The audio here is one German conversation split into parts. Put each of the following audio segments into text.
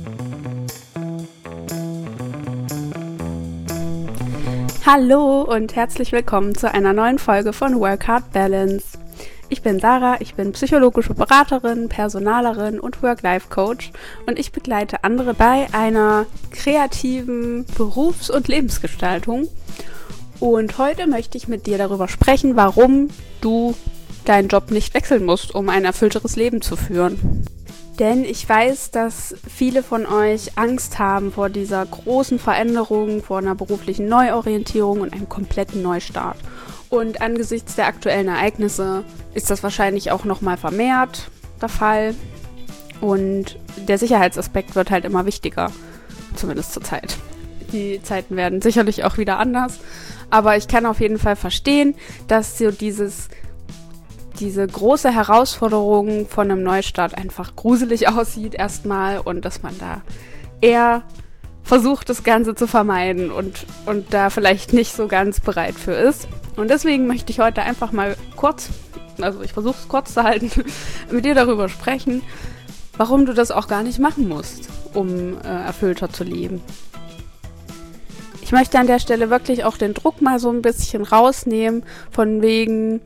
Hallo und herzlich willkommen zu einer neuen Folge von Work Hard Balance. Ich bin Sarah, ich bin psychologische Beraterin, Personalerin und Work-Life-Coach und ich begleite andere bei einer kreativen Berufs- und Lebensgestaltung. Und heute möchte ich mit dir darüber sprechen, warum du deinen Job nicht wechseln musst, um ein erfüllteres Leben zu führen. Denn ich weiß, dass viele von euch Angst haben vor dieser großen Veränderung, vor einer beruflichen Neuorientierung und einem kompletten Neustart. Und angesichts der aktuellen Ereignisse ist das wahrscheinlich auch nochmal vermehrt der Fall. Und der Sicherheitsaspekt wird halt immer wichtiger, zumindest zur Zeit. Die Zeiten werden sicherlich auch wieder anders, aber ich kann auf jeden Fall verstehen, dass so diese große Herausforderung von einem Neustart einfach gruselig aussieht erstmal und dass man da eher versucht, das Ganze zu vermeiden und da vielleicht nicht so ganz bereit für ist. Und deswegen möchte ich heute einfach mal ich versuche es kurz zu halten, mit dir darüber sprechen, warum du das auch gar nicht machen musst, um erfüllter zu leben. Ich möchte an der Stelle wirklich auch den Druck mal so ein bisschen rausnehmen, von wegen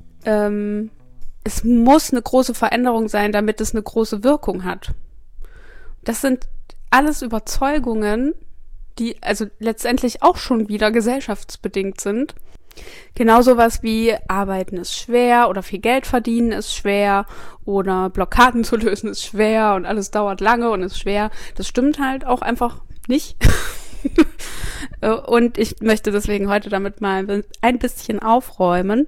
es muss eine große Veränderung sein, damit es eine große Wirkung hat. Das sind alles Überzeugungen, die also letztendlich auch schon wieder gesellschaftsbedingt sind. Genauso was wie Arbeiten ist schwer oder viel Geld verdienen ist schwer oder Blockaden zu lösen ist schwer und alles dauert lange und ist schwer. Das stimmt halt auch einfach nicht. Und ich möchte deswegen heute damit mal ein bisschen aufräumen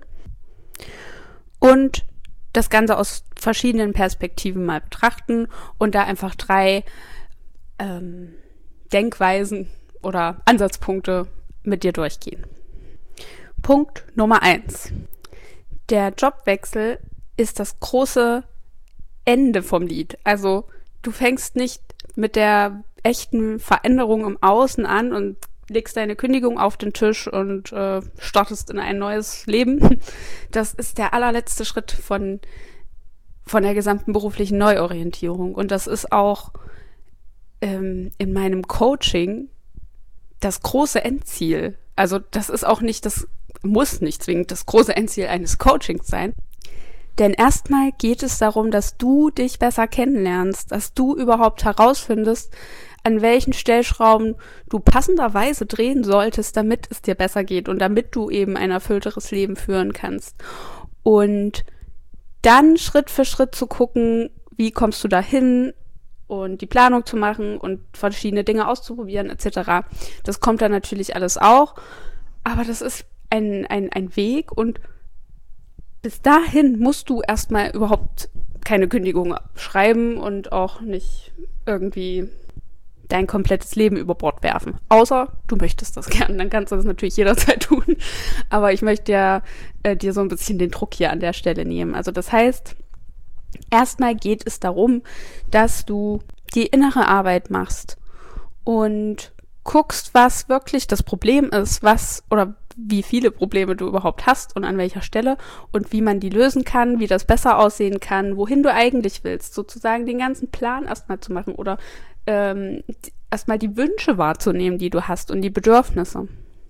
und das Ganze aus verschiedenen Perspektiven mal betrachten und da einfach 3 Denkweisen oder Ansatzpunkte mit dir durchgehen. Punkt Nummer 1. Der Jobwechsel ist das große Ende vom Lied. Also du fängst nicht mit der echten Veränderung im Außen an und legst deine Kündigung auf den Tisch und startest in ein neues Leben. Das ist der allerletzte Schritt von der gesamten beruflichen Neuorientierung. Und das ist auch in meinem Coaching das große Endziel. Also das ist auch nicht, das muss nicht zwingend das große Endziel eines Coachings sein. Denn erstmal geht es darum, dass du dich besser kennenlernst, dass du überhaupt herausfindest, an welchen Stellschrauben du passenderweise drehen solltest, damit es dir besser geht und damit du eben ein erfüllteres Leben führen kannst. Und dann Schritt für Schritt zu gucken, wie kommst du dahin und die Planung zu machen und verschiedene Dinge auszuprobieren etc. Das kommt dann natürlich alles auch, aber das ist ein Weg und bis dahin musst du erstmal überhaupt keine Kündigung schreiben und auch nicht irgendwie dein komplettes Leben über Bord werfen. Außer du möchtest das gern, dann kannst du das natürlich jederzeit tun. Aber ich möchte ja dir so ein bisschen den Druck hier an der Stelle nehmen. Also das heißt, erstmal geht es darum, dass du die innere Arbeit machst und guckst, was wirklich das Problem ist, oder wie viele Probleme du überhaupt hast und an welcher Stelle und wie man die lösen kann, wie das besser aussehen kann, wohin du eigentlich willst, sozusagen den ganzen Plan erstmal zu machen oder erstmal die Wünsche wahrzunehmen, die du hast und die Bedürfnisse.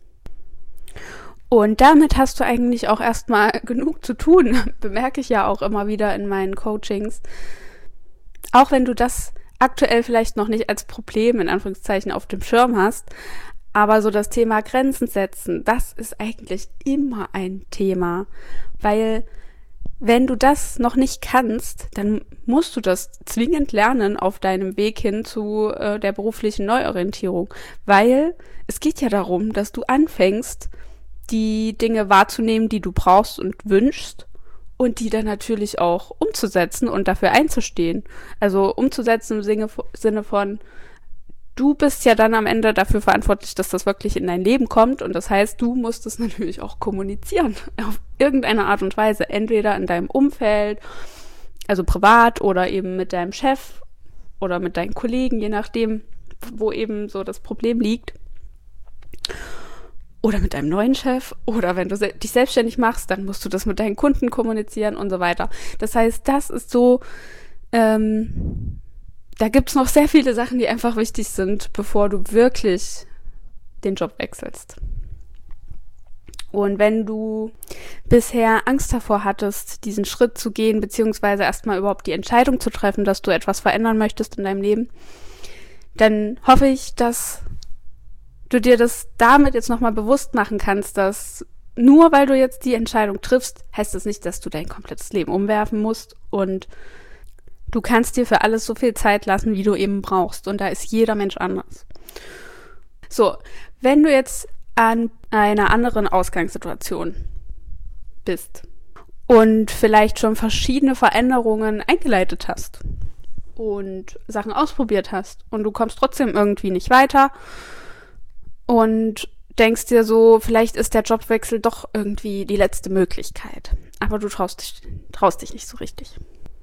Und damit hast du eigentlich auch erstmal genug zu tun, bemerke ich ja auch immer wieder in meinen Coachings. Auch wenn du das aktuell vielleicht noch nicht als Problem in Anführungszeichen auf dem Schirm hast, aber so das Thema Grenzen setzen, das ist eigentlich immer ein Thema, weil wenn du das noch nicht kannst, dann musst du das zwingend lernen auf deinem Weg hin zu der beruflichen Neuorientierung, weil es geht ja darum, dass du anfängst, die Dinge wahrzunehmen, die du brauchst und wünschst und die dann natürlich auch umzusetzen und dafür einzustehen. Also umzusetzen im Sinne von, du bist ja dann am Ende dafür verantwortlich, dass das wirklich in dein Leben kommt und das heißt, du musst es natürlich auch kommunizieren auf irgendeine Art und Weise, entweder in deinem Umfeld, also privat oder eben mit deinem Chef oder mit deinen Kollegen, je nachdem, wo eben so das Problem liegt. Oder mit deinem neuen Chef oder wenn du dich selbstständig machst, dann musst du das mit deinen Kunden kommunizieren und so weiter. Das heißt, das ist so da gibt's noch sehr viele Sachen, die einfach wichtig sind, bevor du wirklich den Job wechselst. Und wenn du bisher Angst davor hattest, diesen Schritt zu gehen, beziehungsweise erstmal überhaupt die Entscheidung zu treffen, dass du etwas verändern möchtest in deinem Leben, dann hoffe ich, dass du dir das damit jetzt nochmal bewusst machen kannst, dass nur weil du jetzt die Entscheidung triffst, heißt das nicht, dass du dein komplettes Leben umwerfen musst, und du kannst dir für alles so viel Zeit lassen, wie du eben brauchst, und da ist jeder Mensch anders. So, wenn du jetzt an einer anderen Ausgangssituation bist und vielleicht schon verschiedene Veränderungen eingeleitet hast und Sachen ausprobiert hast und du kommst trotzdem irgendwie nicht weiter und denkst dir so, vielleicht ist der Jobwechsel doch irgendwie die letzte Möglichkeit, aber du traust dich nicht so richtig.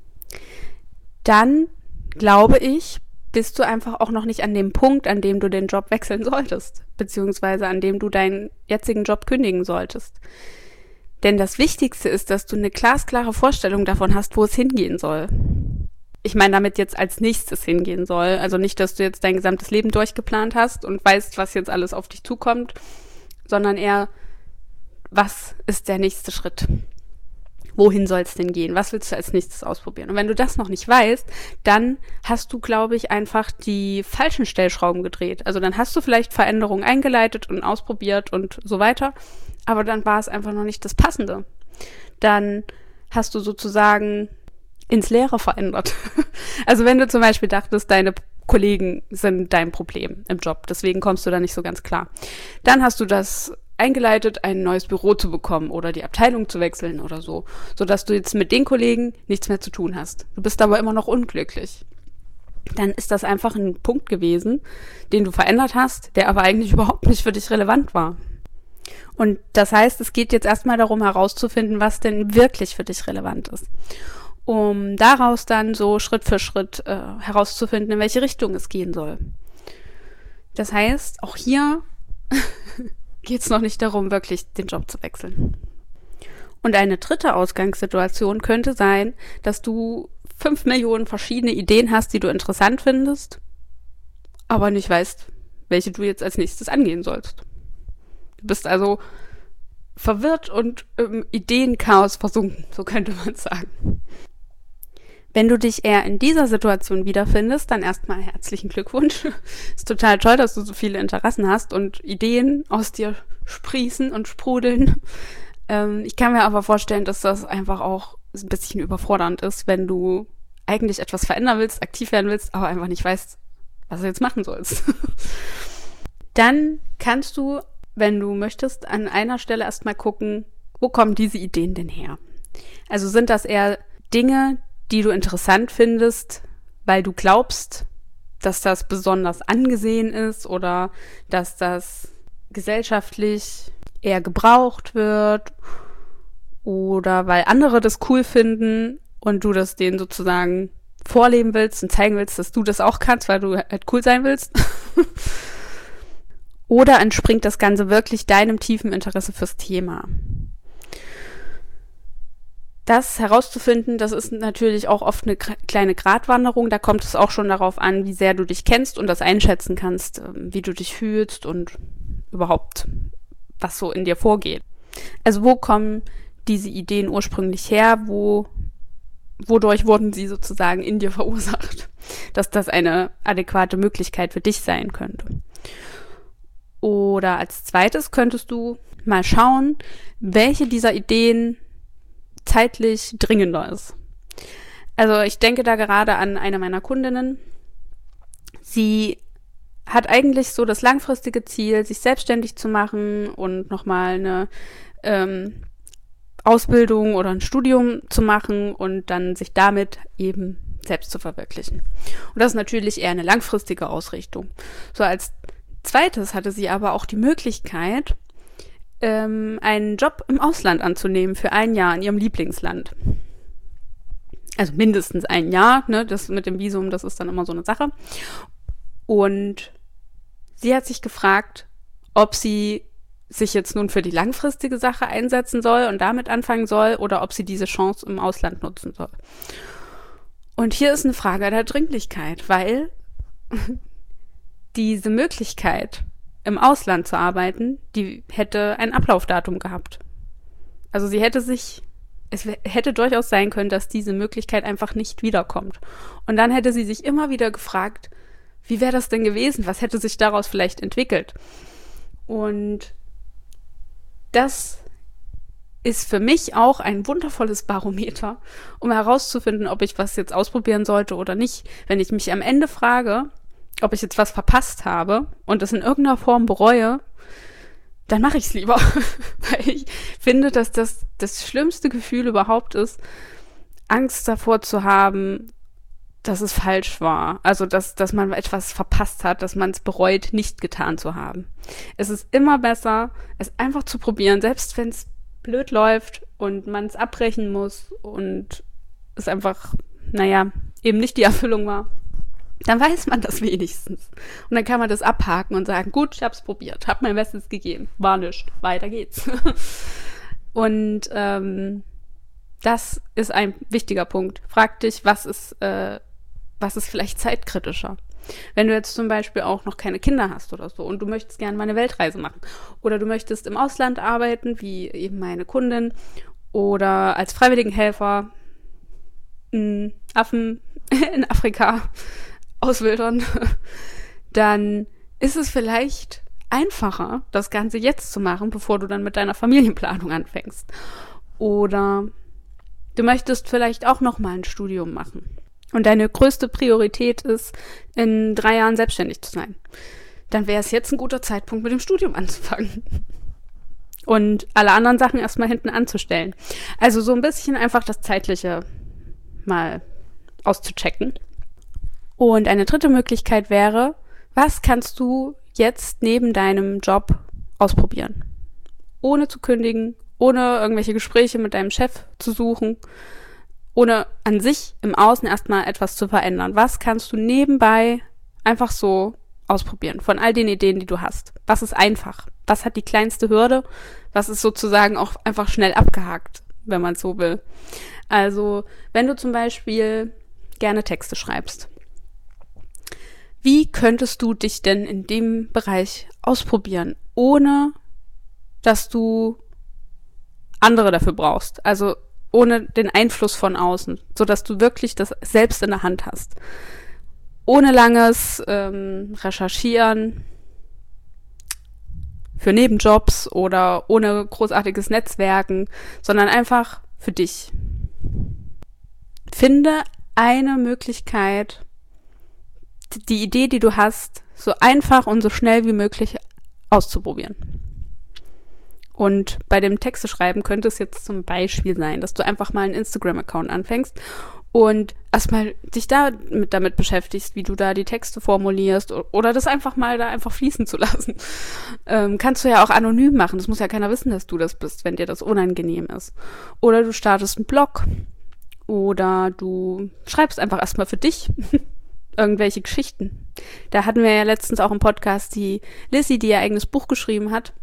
Dann, glaube ich, bist du einfach auch noch nicht an dem Punkt, an dem du den Job wechseln solltest, beziehungsweise an dem du deinen jetzigen Job kündigen solltest. Denn das Wichtigste ist, dass du eine glasklare Vorstellung davon hast, wo es hingehen soll. Ich meine damit jetzt als nächstes hingehen soll. Also nicht, dass du jetzt dein gesamtes Leben durchgeplant hast und weißt, was jetzt alles auf dich zukommt, sondern eher, was ist der nächste Schritt? Wohin soll es denn gehen? Was willst du als nächstes ausprobieren? Und wenn du das noch nicht weißt, dann hast du, glaube ich, einfach die falschen Stellschrauben gedreht. Also dann hast du vielleicht Veränderungen eingeleitet und ausprobiert und so weiter, aber dann war es einfach noch nicht das Passende. Dann hast du sozusagen ins Leere verändert. Also wenn du zum Beispiel dachtest, deine Kollegen sind dein Problem im Job, deswegen kommst du da nicht so ganz klar. Dann hast du das eingeleitet, ein neues Büro zu bekommen oder die Abteilung zu wechseln oder so, sodass du jetzt mit den Kollegen nichts mehr zu tun hast. Du bist aber immer noch unglücklich. Dann ist das einfach ein Punkt gewesen, den du verändert hast, der aber eigentlich überhaupt nicht für dich relevant war. Und das heißt, es geht jetzt erstmal darum herauszufinden, was denn wirklich für dich relevant ist, um daraus dann so Schritt für Schritt herauszufinden, in welche Richtung es gehen soll. Das heißt, auch hier geht es noch nicht darum, wirklich den Job zu wechseln. Und eine dritte Ausgangssituation könnte sein, dass du 5 Millionen verschiedene Ideen hast, die du interessant findest, aber nicht weißt, welche du jetzt als nächstes angehen sollst. Du bist also verwirrt und im Ideenchaos versunken, so könnte man sagen. Wenn du dich eher in dieser Situation wiederfindest, dann erstmal herzlichen Glückwunsch. Ist total toll, dass du so viele Interessen hast und Ideen aus dir sprießen und sprudeln. Ich kann mir aber vorstellen, dass das einfach auch ein bisschen überfordernd ist, wenn du eigentlich etwas verändern willst, aktiv werden willst, aber einfach nicht weißt, was du jetzt machen sollst. Dann kannst du, wenn du möchtest, an einer Stelle erstmal gucken, wo kommen diese Ideen denn her? Also sind das eher Dinge, die du interessant findest, weil du glaubst, dass das besonders angesehen ist oder dass das gesellschaftlich eher gebraucht wird oder weil andere das cool finden und du das denen sozusagen vorleben willst und zeigen willst, dass du das auch kannst, weil du halt cool sein willst. Oder entspringt das Ganze wirklich deinem tiefen Interesse fürs Thema? Das herauszufinden, das ist natürlich auch oft eine kleine Gratwanderung. Da kommt es auch schon darauf an, wie sehr du dich kennst und das einschätzen kannst, wie du dich fühlst und überhaupt, was so in dir vorgeht. Also wo kommen diese Ideen ursprünglich her? Wodurch wurden sie sozusagen in dir verursacht? Dass das eine adäquate Möglichkeit für dich sein könnte. Oder als zweites könntest du mal schauen, welche dieser Ideen zeitlich dringender ist. Also ich denke da gerade an eine meiner Kundinnen. Sie hat eigentlich so das langfristige Ziel, sich selbstständig zu machen und nochmal eine Ausbildung oder ein Studium zu machen und dann sich damit eben selbst zu verwirklichen. Und das ist natürlich eher eine langfristige Ausrichtung. So als zweites hatte sie aber auch die Möglichkeit, einen Job im Ausland anzunehmen für 1 Jahr in ihrem Lieblingsland. Also mindestens 1 Jahr, ne? Das mit dem Visum, das ist dann immer so eine Sache. Und sie hat sich gefragt, ob sie sich jetzt nun für die langfristige Sache einsetzen soll und damit anfangen soll oder ob sie diese Chance im Ausland nutzen soll. Und hier ist eine Frage der Dringlichkeit, weil diese Möglichkeit, im Ausland zu arbeiten, die hätte ein Ablaufdatum gehabt. Also es hätte durchaus sein können, dass diese Möglichkeit einfach nicht wiederkommt. Und dann hätte sie sich immer wieder gefragt, wie wäre das denn gewesen? Was hätte sich daraus vielleicht entwickelt? Und das ist für mich auch ein wundervolles Barometer, um herauszufinden, ob ich was jetzt ausprobieren sollte oder nicht. Wenn ich mich am Ende frage, ob ich jetzt was verpasst habe und das in irgendeiner Form bereue, dann mache ich es lieber. Weil ich finde, dass das schlimmste Gefühl überhaupt ist, Angst davor zu haben, dass es falsch war. Also, dass man etwas verpasst hat, dass man es bereut, nicht getan zu haben. Es ist immer besser, es einfach zu probieren, selbst wenn es blöd läuft und man es abbrechen muss und es einfach, eben nicht die Erfüllung war. Dann weiß man das wenigstens. Und dann kann man das abhaken und sagen, gut, ich hab's probiert, hab mein Bestes gegeben, war nichts, weiter geht's. Und das ist ein wichtiger Punkt. Frag dich, was ist vielleicht zeitkritischer? Wenn du jetzt zum Beispiel auch noch keine Kinder hast oder so und du möchtest gerne mal eine Weltreise machen oder du möchtest im Ausland arbeiten, wie eben meine Kundin, oder als Freiwilligenhelfer Affen in Afrika auswildern, dann ist es vielleicht einfacher, das Ganze jetzt zu machen, bevor du dann mit deiner Familienplanung anfängst. Oder du möchtest vielleicht auch noch mal ein Studium machen. Und deine größte Priorität ist, in 3 Jahren selbstständig zu sein. Dann wäre es jetzt ein guter Zeitpunkt, mit dem Studium anzufangen. Und alle anderen Sachen erstmal hinten anzustellen. Also so ein bisschen einfach das Zeitliche mal auszuchecken. Und eine dritte Möglichkeit wäre, was kannst du jetzt neben deinem Job ausprobieren? Ohne zu kündigen, ohne irgendwelche Gespräche mit deinem Chef zu suchen, ohne an sich im Außen erstmal etwas zu verändern. Was kannst du nebenbei einfach so ausprobieren von all den Ideen, die du hast? Was ist einfach? Was hat die kleinste Hürde? Was ist sozusagen auch einfach schnell abgehakt, wenn man es so will? Also, wenn du zum Beispiel gerne Texte schreibst, wie könntest du dich denn in dem Bereich ausprobieren, ohne dass du andere dafür brauchst? Also ohne den Einfluss von außen, sodass du wirklich das selbst in der Hand hast. Ohne langes Recherchieren für Nebenjobs oder ohne großartiges Netzwerken, sondern einfach für dich. Finde eine Möglichkeit, die Idee, die du hast, so einfach und so schnell wie möglich auszuprobieren. Und bei dem Texteschreiben könnte es jetzt zum Beispiel sein, dass du einfach mal einen Instagram-Account anfängst und erstmal dich damit beschäftigst, wie du da die Texte formulierst oder das einfach mal da einfach fließen zu lassen. Kannst du ja auch anonym machen. Das muss ja keiner wissen, dass du das bist, wenn dir das unangenehm ist. Oder du startest einen Blog oder du schreibst einfach erstmal für dich irgendwelche Geschichten. Da hatten wir ja letztens auch im Podcast die Lissy, die ihr eigenes Buch geschrieben hat.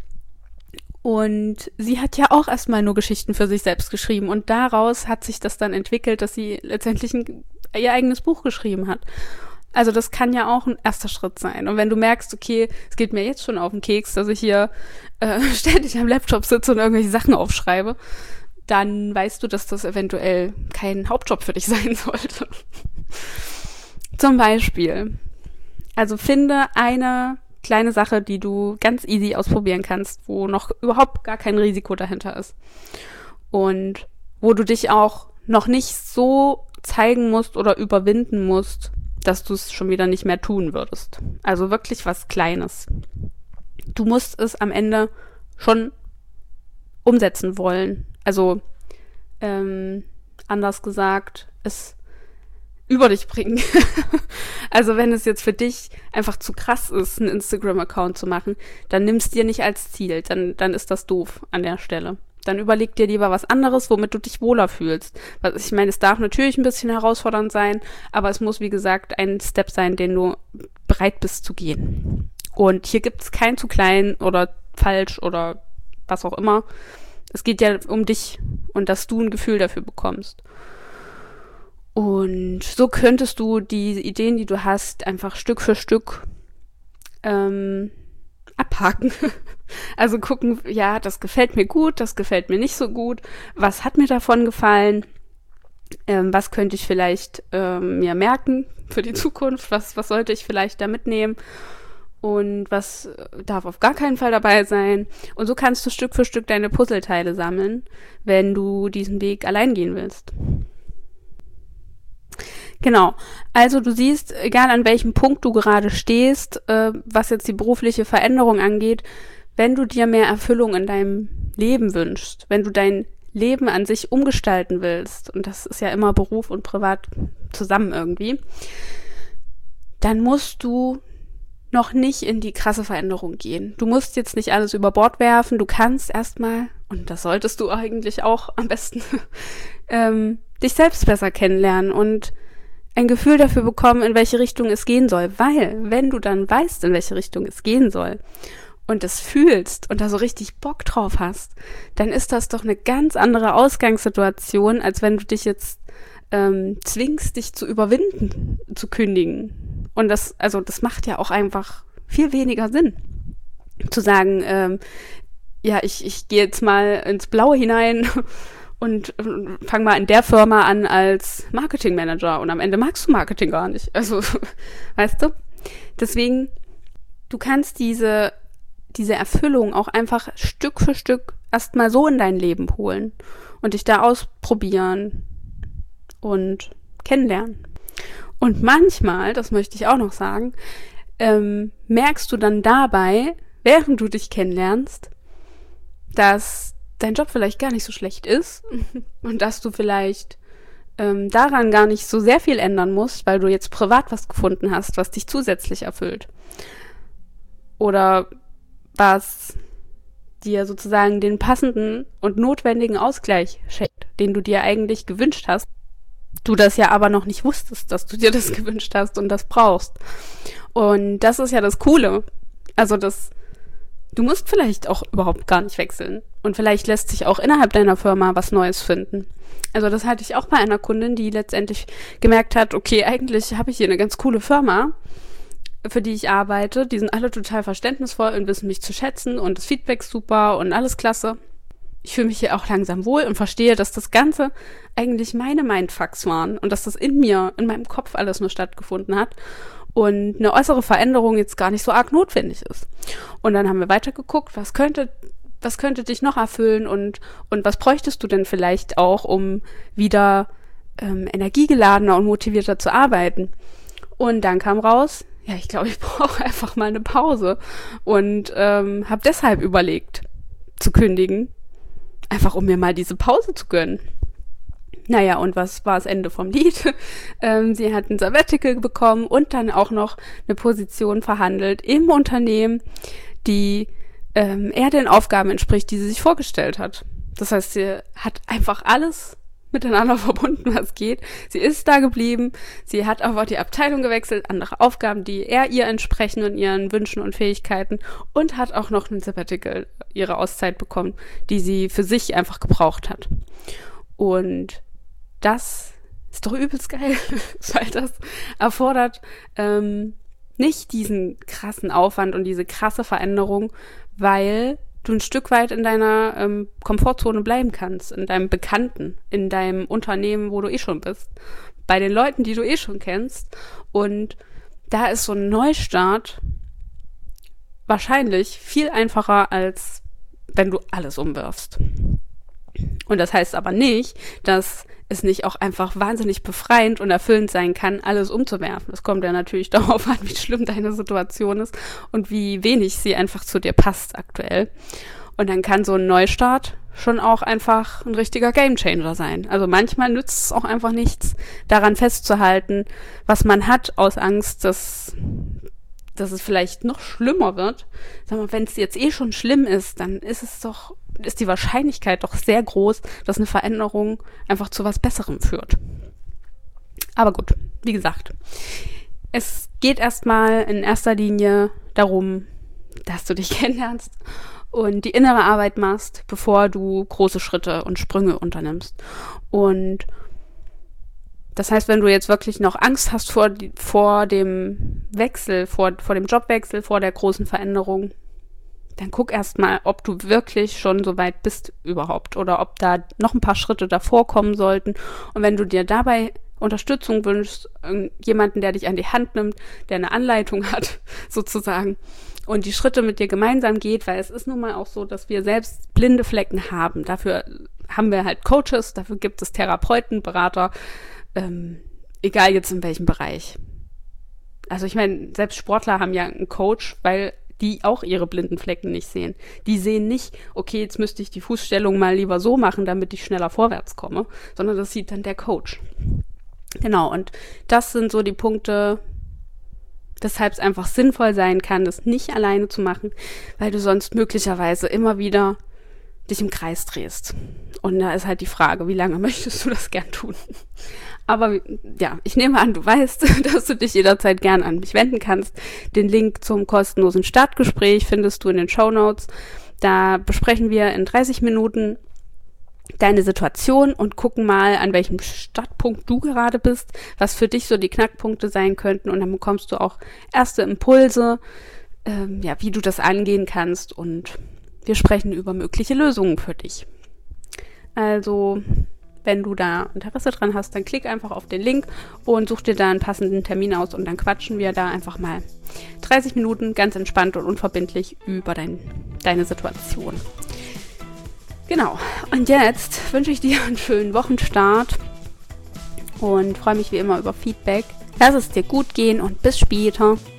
Und sie hat ja auch erstmal nur Geschichten für sich selbst geschrieben. Und daraus hat sich das dann entwickelt, dass sie letztendlich ihr eigenes Buch geschrieben hat. Also das kann ja auch ein erster Schritt sein. Und wenn du merkst, okay, es geht mir jetzt schon auf den Keks, dass ich hier ständig am Laptop sitze und irgendwelche Sachen aufschreibe, dann weißt du, dass das eventuell kein Hauptjob für dich sein sollte. Zum Beispiel. Also finde eine kleine Sache, die du ganz easy ausprobieren kannst, wo noch überhaupt gar kein Risiko dahinter ist. Und wo du dich auch noch nicht so zeigen musst oder überwinden musst, dass du es schon wieder nicht mehr tun würdest. Also wirklich was Kleines. Du musst es am Ende schon umsetzen wollen. Also anders gesagt, es über dich bringen. Also wenn es jetzt für dich einfach zu krass ist, einen Instagram-Account zu machen, dann nimm's dir nicht als Ziel. Dann ist das doof an der Stelle. Dann überleg dir lieber was anderes, womit du dich wohler fühlst. Ich meine, es darf natürlich ein bisschen herausfordernd sein, aber es muss, wie gesagt, ein Step sein, den du bereit bist zu gehen. Und hier gibt's kein zu klein oder falsch oder was auch immer. Es geht ja um dich und dass du ein Gefühl dafür bekommst. Und so könntest du die Ideen, die du hast, einfach Stück für Stück abhaken. Also gucken, ja, das gefällt mir gut, das gefällt mir nicht so gut. Was hat mir davon gefallen? Was könnte ich vielleicht mir merken für die Zukunft? Was sollte ich vielleicht da mitnehmen? Und was darf auf gar keinen Fall dabei sein? Und so kannst du Stück für Stück deine Puzzleteile sammeln, wenn du diesen Weg allein gehen willst. Genau. Also du siehst, egal an welchem Punkt du gerade stehst, was jetzt die berufliche Veränderung angeht, wenn du dir mehr Erfüllung in deinem Leben wünschst, wenn du dein Leben an sich umgestalten willst, und das ist ja immer Beruf und Privat zusammen irgendwie, dann musst du noch nicht in die krasse Veränderung gehen. Du musst jetzt nicht alles über Bord werfen, du kannst erstmal, und das solltest du eigentlich auch am besten, dich selbst besser kennenlernen und ein Gefühl dafür bekommen, in welche Richtung es gehen soll. Weil, wenn du dann weißt, in welche Richtung es gehen soll und es fühlst und da so richtig Bock drauf hast, dann ist das doch eine ganz andere Ausgangssituation, als wenn du dich jetzt zwingst, dich zu überwinden, zu kündigen. Und das macht ja auch einfach viel weniger Sinn. Zu sagen, ja, ich gehe jetzt mal ins Blaue hinein und fang mal in der Firma an als Marketingmanager und am Ende magst du Marketing gar nicht. Also, weißt du? Deswegen, du kannst diese Erfüllung auch einfach Stück für Stück erstmal so in dein Leben holen und dich da ausprobieren und kennenlernen. Und manchmal, das möchte ich auch noch sagen, merkst du dann dabei, während du dich kennenlernst, dass dein Job vielleicht gar nicht so schlecht ist und dass du vielleicht daran gar nicht so sehr viel ändern musst, weil du jetzt privat was gefunden hast, was dich zusätzlich erfüllt. Oder was dir sozusagen den passenden und notwendigen Ausgleich schenkt, den du dir eigentlich gewünscht hast. Du das ja aber noch nicht wusstest, dass du dir das gewünscht hast und das brauchst. Und das ist ja das Coole. Also du musst vielleicht auch überhaupt gar nicht wechseln. Und vielleicht lässt sich auch innerhalb deiner Firma was Neues finden. Also das hatte ich auch bei einer Kundin, die letztendlich gemerkt hat, okay, eigentlich habe ich hier eine ganz coole Firma, für die ich arbeite. Die sind alle total verständnisvoll und wissen mich zu schätzen und das Feedback super und alles klasse. Ich fühle mich hier auch langsam wohl und verstehe, dass das Ganze eigentlich meine Mindfucks waren und dass das in meinem Kopf alles nur stattgefunden hat und eine äußere Veränderung jetzt gar nicht so arg notwendig ist. Und dann haben wir weitergeguckt, was könnte dich noch erfüllen und was bräuchtest du denn vielleicht auch, um wieder energiegeladener und motivierter zu arbeiten? Und dann kam raus, ja, ich glaube, ich brauche einfach mal eine Pause und habe deshalb überlegt, zu kündigen, einfach um mir mal diese Pause zu gönnen. Naja, und was war das Ende vom Lied? Sie hat ein Sabbatical bekommen und dann auch noch eine Position verhandelt im Unternehmen, die eher den Aufgaben entspricht, die sie sich vorgestellt hat. Das heißt, sie hat einfach alles miteinander verbunden, was geht. Sie ist da geblieben, sie hat aber die Abteilung gewechselt, andere Aufgaben, die eher ihr entsprechen und ihren Wünschen und Fähigkeiten und hat auch noch ein Sabbatical, ihre Auszeit bekommen, die sie für sich einfach gebraucht hat. Und das ist doch übelst geil, weil das erfordert nicht diesen krassen Aufwand und diese krasse Veränderung, weil du ein Stück weit in deiner Komfortzone bleiben kannst, in deinem Bekannten, in deinem Unternehmen, wo du schon bist, bei den Leuten, die du schon kennst. Und da ist so ein Neustart wahrscheinlich viel einfacher, als wenn du alles umwirfst. Und das heißt aber nicht, dass es nicht auch einfach wahnsinnig befreiend und erfüllend sein kann, alles umzuwerfen. Es kommt ja natürlich darauf an, wie schlimm deine Situation ist und wie wenig sie einfach zu dir passt aktuell. Und dann kann so ein Neustart schon auch einfach ein richtiger Gamechanger sein. Also manchmal nützt es auch einfach nichts, daran festzuhalten, was man hat, aus Angst, dass es vielleicht noch schlimmer wird. Sag mal, wenn es jetzt schon schlimm ist, dann ist die Wahrscheinlichkeit doch sehr groß, dass eine Veränderung einfach zu was Besserem führt. Aber gut, wie gesagt, es geht erstmal in erster Linie darum, dass du dich kennenlernst und die innere Arbeit machst, bevor du große Schritte und Sprünge unternimmst. Und Das heißt, wenn du jetzt wirklich noch Angst hast vor dem Wechsel, vor dem Jobwechsel, vor der großen Veränderung, dann guck erstmal, ob du wirklich schon so weit bist überhaupt oder ob da noch ein paar Schritte davor kommen sollten. Und wenn du dir dabei Unterstützung wünschst, jemanden, der dich an die Hand nimmt, der eine Anleitung hat, sozusagen, und die Schritte mit dir gemeinsam geht, weil es ist nun mal auch so, dass wir selbst blinde Flecken haben. Dafür haben wir halt Coaches, dafür gibt es Therapeuten, Berater, egal jetzt in welchem Bereich. Also ich meine, selbst Sportler haben ja einen Coach, weil die auch ihre blinden Flecken nicht sehen. Die sehen nicht, okay, jetzt müsste ich die Fußstellung mal lieber so machen, damit ich schneller vorwärts komme, sondern das sieht dann der Coach. Genau, und das sind so die Punkte, weshalb es einfach sinnvoll sein kann, das nicht alleine zu machen, weil du sonst möglicherweise immer wieder dich im Kreis drehst. Und da ist halt die Frage, wie lange möchtest du das gern tun? Aber ja, ich nehme an, du weißt, dass du dich jederzeit gern an mich wenden kannst. Den Link zum kostenlosen Startgespräch findest du in den Shownotes. Da besprechen wir in 30 Minuten deine Situation und gucken mal, an welchem Startpunkt du gerade bist, was für dich so die Knackpunkte sein könnten. Und dann bekommst du auch erste Impulse, wie du das angehen kannst. Und wir sprechen über mögliche Lösungen für dich. Also, wenn du da Interesse dran hast, dann klick einfach auf den Link und such dir da einen passenden Termin aus und dann quatschen wir da einfach mal 30 Minuten ganz entspannt und unverbindlich über deine Situation. Genau, und jetzt wünsche ich dir einen schönen Wochenstart und freue mich wie immer über Feedback. Lass es dir gut gehen und bis später.